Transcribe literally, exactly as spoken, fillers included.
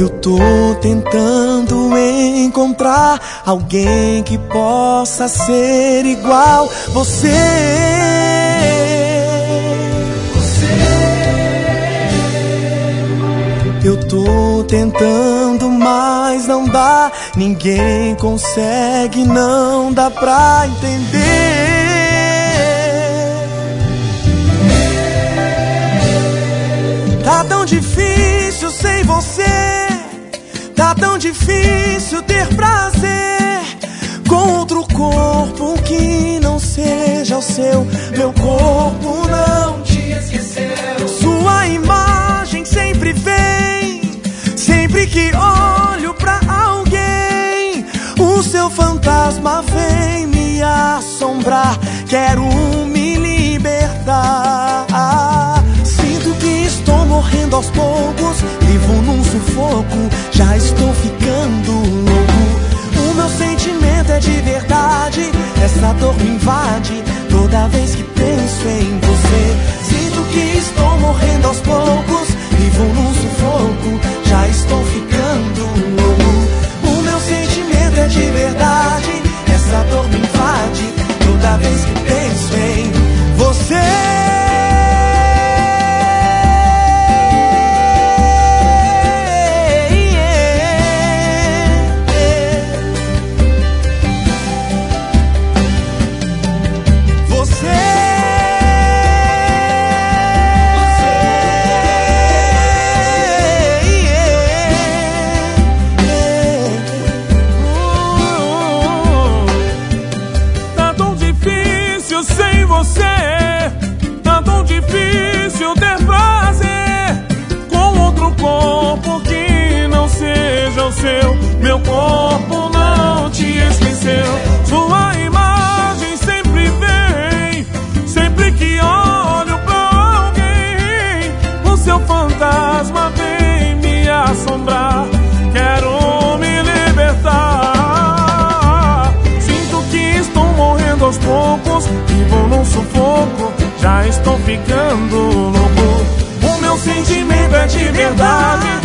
Eu tô tentando encontrar alguém que possa ser igual você. Eu tô tentando, mas não dá. Ninguém consegue, não dá pra entender. Tá tão difícil sem você. Tá tão difícil ter prazer com outro corpo que não seja o seu. Meu corpo não te esqueceu. Sua imagem sempre vem, sempre que olho pra alguém. O seu fantasma vem me assombrar. Quero me libertar. Sinto que estou morrendo aos poucos, vivo num sufoco, já estou ficando louco. O meu sentimento é de verdade, essa dor me invade toda vez que penso em você. Sinto que estou morrendo aos poucos, vivo num sufoco, já estou ficando louco. O meu sentimento é de verdade, essa dor me invade toda vez que penso em você. Tá tão difícil ter prazer com outro corpo que não seja o seu. Meu corpo não te esqueceu. Sua imagem sempre vem, sempre que olho pra alguém. O seu fantasma vem me assombrar. Quero me libertar. Sinto que estou morrendo aos poucos, vivo num sufoco, já estou ficando louco. O meu sentimento é de verdade,